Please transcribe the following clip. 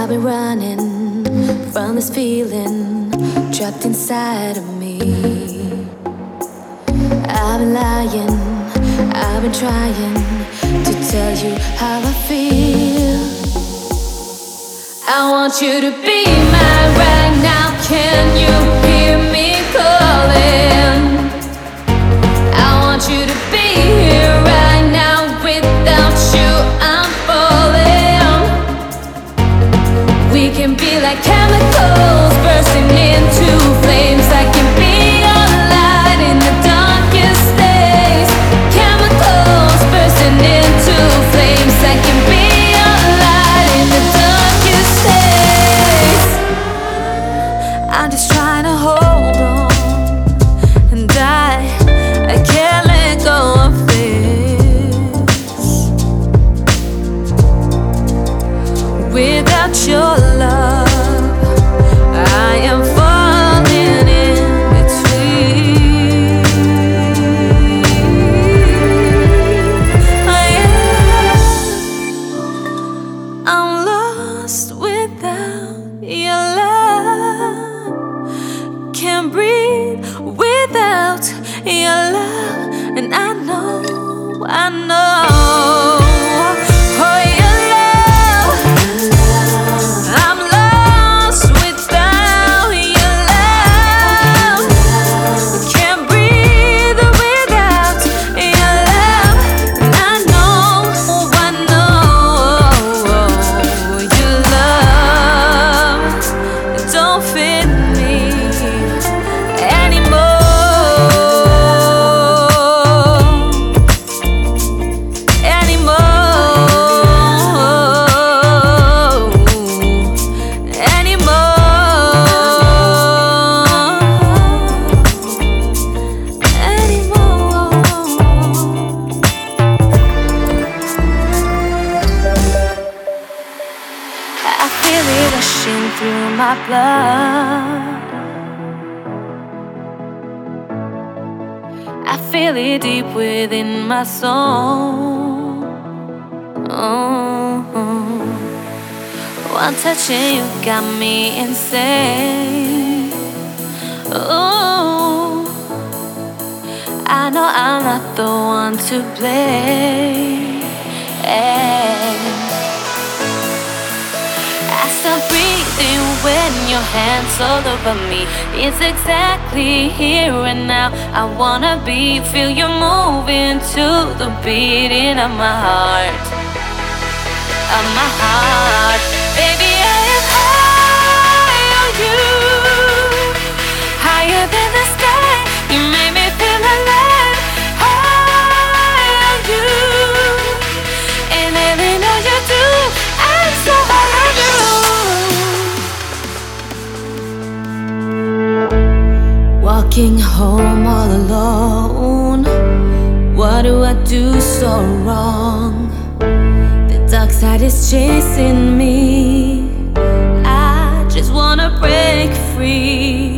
I've been running from this feeling trapped inside of me. I've been lying, I've been trying to tell you how I feel. I want you to be mine right now. Can you hear me calling? I want you to be here right now. Without you, I'm falling. We can be like chemicals bursting into flames. I can be your light in the darkest days. Chemicals bursting into flames. I can be your light in the darkest days. I'm just trying to hold on, and I can't let go of this. Without your love, I am falling in between. I'm lost without your love. Can't breathe without your love. And I know, oh, your love. I'm lost without your love. Can't breathe without your love. And I know, your love don't fit me anymore. I feel it rushing through my blood. I feel it deep within my soul. One touch and you got me insane. Oh, I know I'm not the one to blame. I stop breathing when your hands all over me. It's exactly here and now. I wanna feel you moving to the beating of my heart. Of my heart. Baby, I am high on you. Higher than the sky. You make me feel alive. High on you. And every note you do, I'm so high on you. Walking home all alone. What do I do so wrong? The dark side is chasing me. I just wanna break free.